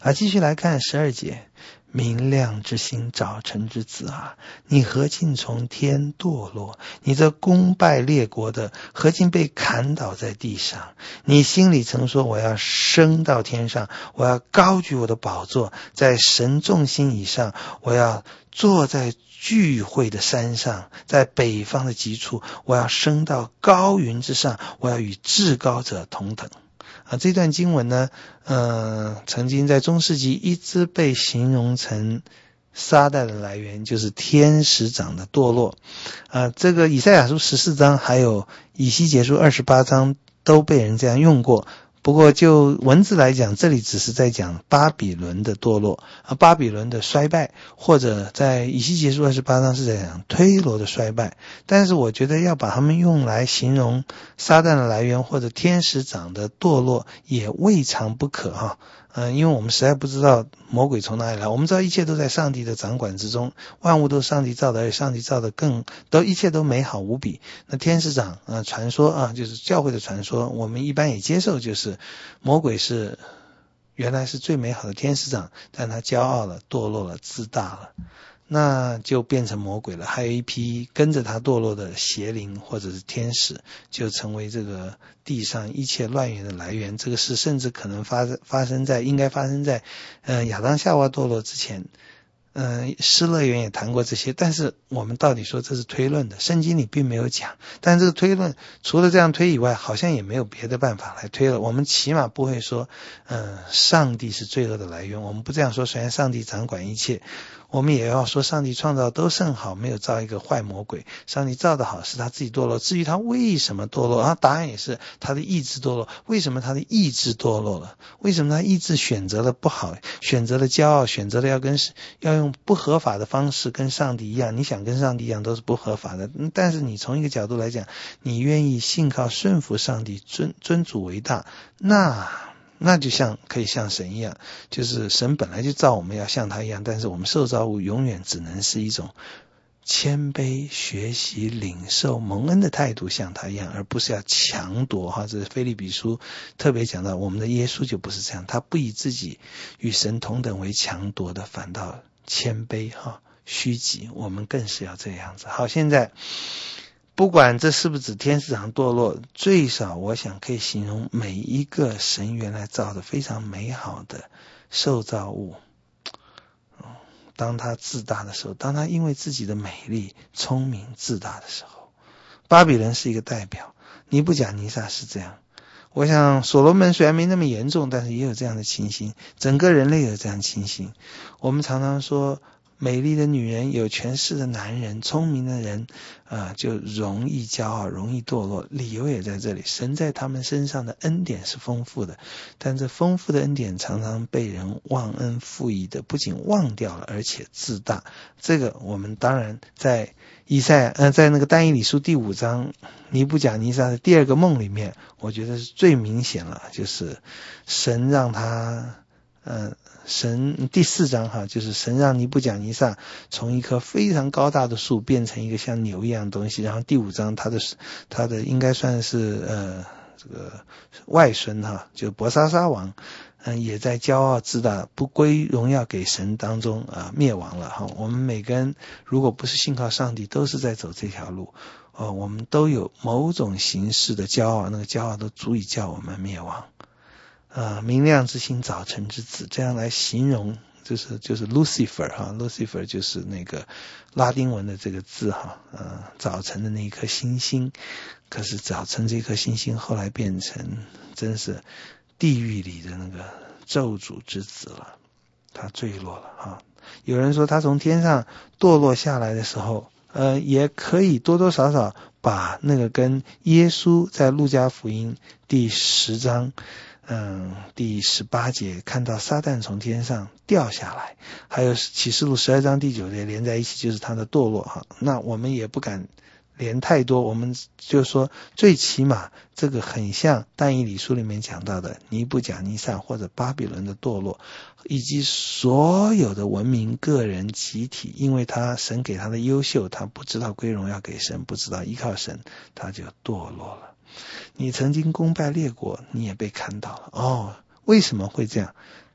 继续来看12节，明亮之星，早晨之子啊，你何竟从天堕落？你这攻败列国的，何竟被砍倒在地上？你心里曾说，我要升到天上，我要高举我的宝座，在神众星以上，我要坐在聚会的山上，在北方的极处，我要升到高云之上，我要与至高者同等。这段经文呢，曾经在中世纪一直被形容成撒旦的来源，就是天使长的堕落。这个以赛亚书14章还有以西结书28章都被人这样用过。不过就文字来讲，这里只是在讲巴比伦的堕落，巴比伦的衰败，或者在以西结书28章是在讲推罗的衰败。但是我觉得要把它们用来形容撒旦的来源或者天使长的堕落也未尝不可哈。因为我们实在不知道魔鬼从哪里来，我们知道一切都在上帝的掌管之中，万物都是上帝造的，而且上帝造的一切都美好无比。那天使长传说就是教会的传说，我们一般也接受，就是魔鬼是原来是最美好的天使长，但他骄傲了，堕落了，自大了，那就变成魔鬼了。还有一批跟着他堕落的邪灵或者是天使，就成为这个地上一切乱源的来源。这个事甚至可能应该发生在亚当夏娃堕落之前。失乐园也谈过这些，但是我们到底说这是推论的，圣经里并没有讲。但这个推论除了这样推以外，好像也没有别的办法来推了。我们起码不会说上帝是罪恶的来源，我们不这样说。虽然上帝掌管一切，我们也要说上帝创造都甚好，没有造一个坏魔鬼。上帝造得好是他自己堕落，至于他为什么堕落，答案也是他的意志堕落。为什么他的意志堕落了？为什么他意志选择了不好，选择了骄傲，选择了要用不合法的方式跟上帝一样？你想跟上帝一样都是不合法的，但是你从一个角度来讲，你愿意信靠顺服上帝，尊主为大，那就可以像神一样，就是神本来就造我们要像他一样，但是我们受造物永远只能是一种谦卑学习领受蒙恩的态度，像他一样，而不是要强夺这是腓立比书特别讲到，我们的耶稣就不是这样，他不以自己与神同等为强夺的，反倒谦卑虚己，我们更是要这样子。好，现在不管这是不是指天使长堕落，最少我想可以形容每一个神原来造的非常美好的受造物，当他自大的时候，当他因为自己的美丽聪明自大的时候，巴比伦是一个代表，尼布甲尼撒是这样。我想所罗门虽然没那么严重，但是也有这样的情形，整个人类有这样的情形。我们常常说美丽的女人，有权势的男人，聪明的人就容易骄傲，容易堕落。理由也在这里，神在他们身上的恩典是丰富的，但这丰富的恩典常常被人忘恩负义的，不仅忘掉了，而且自大。这个我们当然在在那个但以理书第5章尼布甲尼撒的第2个梦里面，我觉得是最明显了，就是神让他神第4章就是神让尼布甲尼撒从一棵非常高大的树变成一个像牛一样的东西，然后第5章他的应该算是这个外孙就伯沙撒王也在骄傲自大不归荣耀给神当中灭亡了我们每个人如果不是信靠上帝，都是在走这条路我们都有某种形式的骄傲，那个骄傲都足以叫我们灭亡明亮之星，早晨之子，这样来形容就是 Lucifer Lucifer 就是那个拉丁文的这个字早晨的那一颗星星。可是早晨这颗星星后来变成真是地狱里的那个咒诅之子了，他坠落了有人说他从天上堕落下来的时候也可以多多少少把那个跟耶稣在路加福音第10章第18节看到撒旦从天上掉下来，还有启示录12章第9节连在一起，就是他的堕落那我们也不敢连太多，我们就说最起码这个很像但以理书里面讲到的尼布甲尼撒或者巴比伦的堕落，以及所有的文明个人集体，因为神给他的优秀，他不知道归荣耀给神，不知道依靠神，他就堕落了。你曾经攻败列国，你也被砍倒了为什么会这样？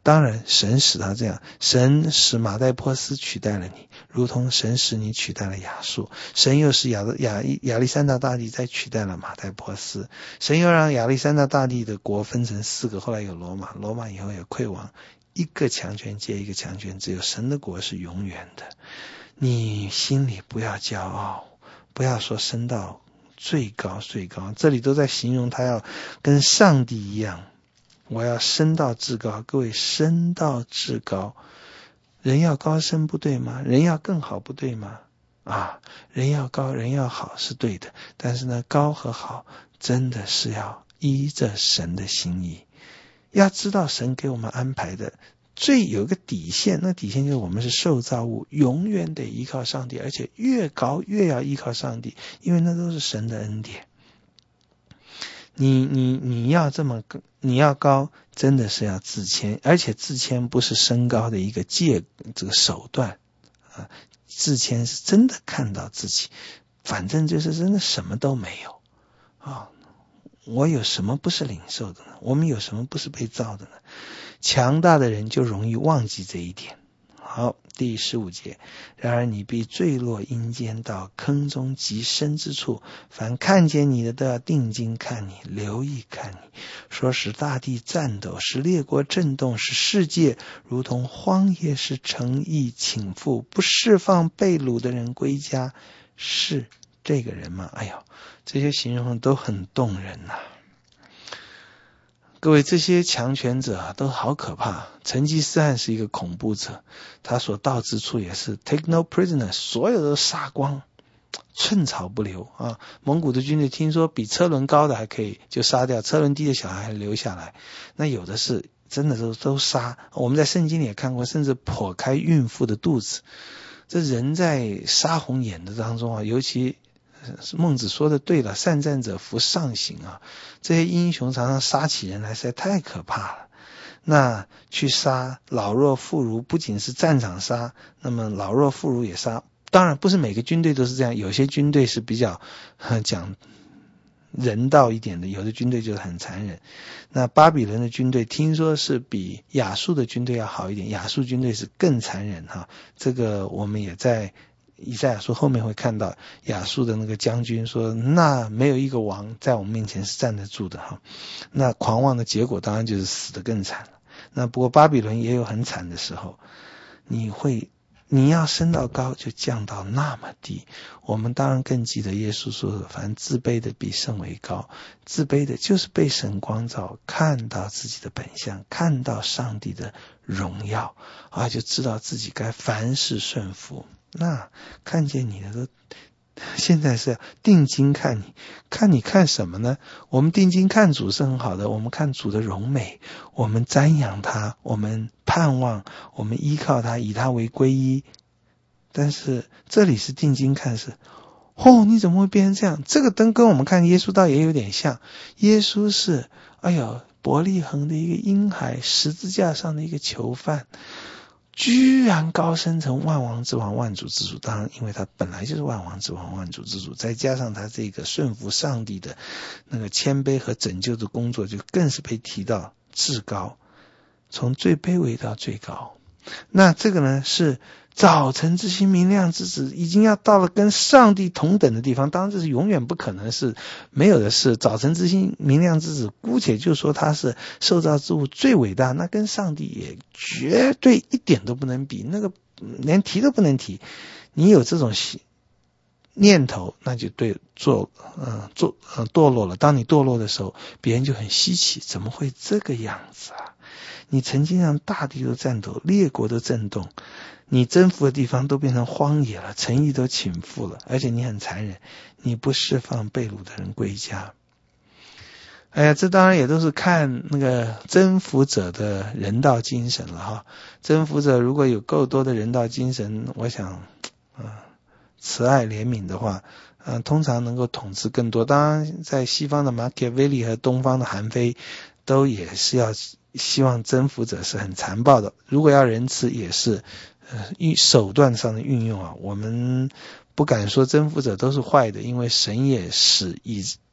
当然神使他这样，神使马代波斯取代了你，如同神使你取代了亚述，神又使亚历山大大帝再取代了马代波斯，神又让亚历山大大帝的国分成4个，后来有罗马，罗马以后有溃亡，一个强权接一个强权，只有神的国是永远的。你心里不要骄傲，不要说升到最高最高，这里都在形容他要跟上帝一样，我要升到至高。各位，升到至高，人要高升不对吗？人要更好不对吗？人要高人要好是对的，但是呢，高和好真的是要依着神的心意，要知道神给我们安排的有一个底线，那底线就是我们是受造物，永远得依靠上帝，而且越高越要依靠上帝，因为那都是神的恩典。你要你要高，真的是要自谦，而且自谦不是升高的一个这个手段自谦是真的看到自己，反正就是真的什么都没有我有什么不是领受的呢？我们有什么不是被造的呢？强大的人就容易忘记这一点。好，第15节，然而你必坠落阴间，到坑中极深之处，凡看见你的都要定睛看你，留意看你，说使大地颤抖，使列国震动，使世界如同荒野，使诚意倾覆，不释放被掳的人归家。是这个人吗？这些形容都很动人各位，这些强权者都好可怕。成吉思汗是一个恐怖者，他所到之处也是 take no prisoner， 所有都杀光，寸草不留蒙古的军队听说比车轮高的还可以就杀掉，车轮低的小孩还留下来，那有的是真的都杀。我们在圣经里也看过，甚至剖开孕妇的肚子。这人在杀红眼的当中尤其孟子说的对了，善战者服上刑这些英雄常常杀起人来实在太可怕了。那去杀老弱妇孺，不仅是战场杀，那么老弱妇孺也杀。当然不是每个军队都是这样，有些军队是比较讲人道一点的，有的军队就是很残忍。那巴比伦的军队听说是比亚述的军队要好一点，亚述军队是更残忍这个我们也在以赛亚书后面会看到，亚述的那个将军说，那没有一个王在我们面前是站得住的那狂妄的结果当然就是死得更惨了。那不过巴比伦也有很惨的时候，你要升到高就降到那么低。我们当然更记得耶稣说的，凡自卑的必升为高。自卑的就是被神光照，看到自己的本相，看到上帝的荣耀就知道自己该凡事顺服。那看见你的都现在是定睛看你看什么呢？我们定睛看主是很好的，我们看主的荣美，我们瞻仰他，我们盼望，我们依靠他，以他为归依。但是这里是定睛看是你怎么会变成这样？这个灯跟我们看耶稣倒也有点像，耶稣是伯利恒的一个婴孩，十字架上的一个囚犯，居然高升成万王之王，万主之主。当然因为他本来就是万王之王，万主之主，再加上他这个顺服上帝的那个谦卑和拯救的工作，就更是被提到至高，从最卑微到最高。那这个呢是早晨之星明亮之子，已经要到了跟上帝同等的地方。当然这是永远不可能是没有的事。早晨之星明亮之子，姑且就说他是受造之物最伟大，那跟上帝也绝对一点都不能比，那个连提都不能提。你有这种念头，那就对堕落了。当你堕落的时候，别人就很稀奇，怎么会这个样子你曾经让大地都颤抖，列国都震动，你征服的地方都变成荒野了，诚意都倾覆了，而且你很残忍，你不释放被掳的人归家。这当然也都是看那个征服者的人道精神了征服者如果有够多的人道精神，我想慈爱怜悯的话通常能够统治更多。当然在西方的马基维利和东方的韩非都也是要希望征服者是很残暴的，如果要仁慈也是手段上的运用我们不敢说征服者都是坏的，因为神也使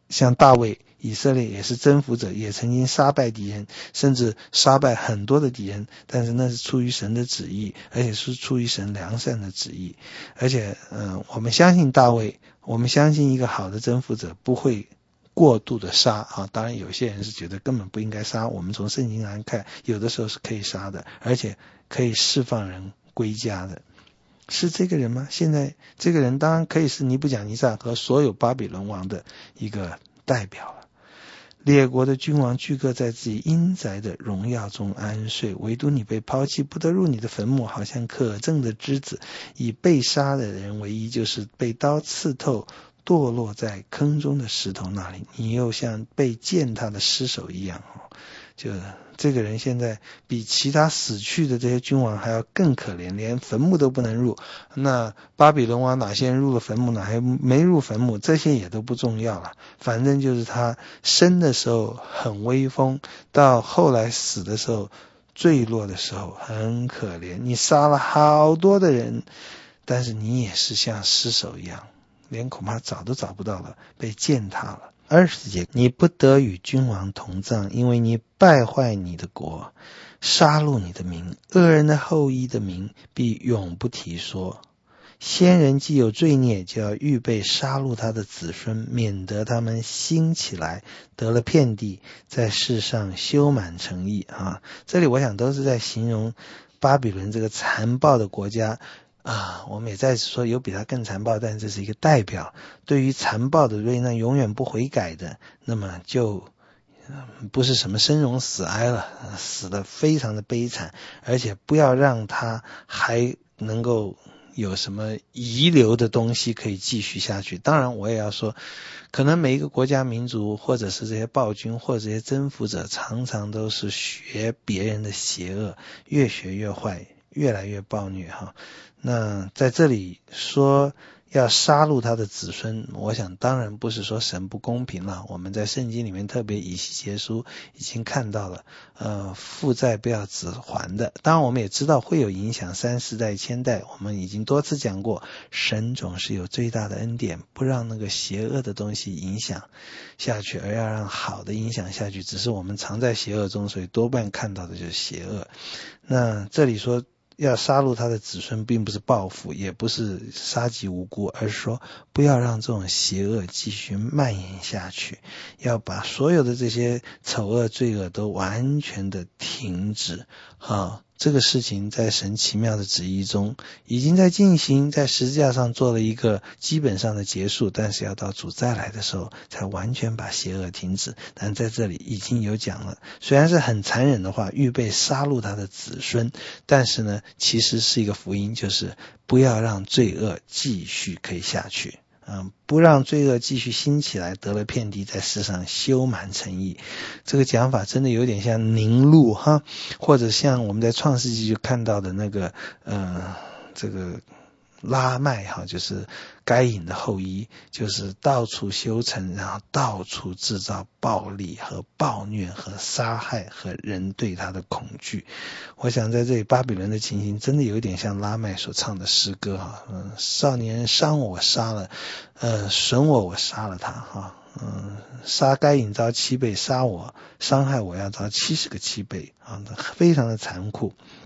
像大卫，以色列也是征服者，也曾经杀败敌人，甚至杀败很多的敌人，但是那是出于神的旨意，而且是出于神良善的旨意。而且我们相信大卫，我们相信一个好的征服者不会过度的杀啊。当然有些人是觉得根本不应该杀，我们从圣经来看，有的时候是可以杀的，而且可以释放人归家的。是这个人吗？现在这个人当然可以是尼布甲尼撒和所有巴比伦王的一个代表了。列国的君王俱各在自己阴宅的荣耀中安睡，唯独你被抛弃，不得入你的坟墓，好像可憎的枝子，以被杀的人为衣，就是被刀刺透堕落在坑中的石头那里，你又像被践踏的尸首一样。就这个人现在比其他死去的这些君王还要更可怜，连坟墓都不能入。那巴比伦王哪些人入了坟墓，哪些没入坟墓，这些也都不重要了，反正就是他生的时候很威风，到后来死的时候坠落的时候很可怜。你杀了好多的人，但是你也是像尸首一样，连恐怕找都找不到了，被践踏了。20节，你不得与君王同葬，因为你败坏你的国，杀戮你的民，恶人的后裔的名必永不提说。先人既有罪孽，就要预备杀戮他的子孙，免得他们兴起来，得了遍地，在世上修满城邑啊。这里我想都是在形容巴比伦这个残暴的国家啊，我们也再次说有比他更残暴，但这是一个代表。对于残暴的那永远不悔改的，那么就不是什么生荣死哀了，死得非常的悲惨，而且不要让他还能够有什么遗留的东西可以继续下去。当然我也要说，可能每一个国家民族或者是这些暴君或者这些征服者，常常都是学别人的邪恶，越学越坏，越来越暴虐哈。那在这里说要杀戮他的子孙，我想当然不是说神不公平了，我们在圣经里面特别以西结书已经看到了负债不要子还的。当然我们也知道会有影响3世代千代，我们已经多次讲过，神总是有最大的恩典，不让那个邪恶的东西影响下去，而要让好的影响下去，只是我们常在邪恶中，所以多半看到的就是邪恶。那这里说要杀戮他的子孙，并不是报复，也不是杀及无辜，而是说不要让这种邪恶继续蔓延下去，要把所有的这些丑恶罪恶都完全的停止这个事情在神奇妙的旨意中已经在进行，在十字架上做了一个基本上的结束，但是要到主再来的时候才完全把邪恶停止。但在这里已经有讲了，虽然是很残忍的话，预备杀戮他的子孙，但是呢其实是一个福音，就是不要让罪恶继续可以下去，不让罪恶继续兴起来，得了遍地，在世上修满城邑。这个讲法真的有点像宁录或者像我们在创世纪就看到的那个这个拉麦就是该隐的后裔，就是到处修城，然后到处制造暴力和暴虐和杀害和人对他的恐惧。我想在这里巴比伦的情形真的有点像拉麦所唱的诗歌少年人伤我杀了，损我杀了他杀该隐遭7倍，杀我伤害我要遭70个7倍非常的残酷。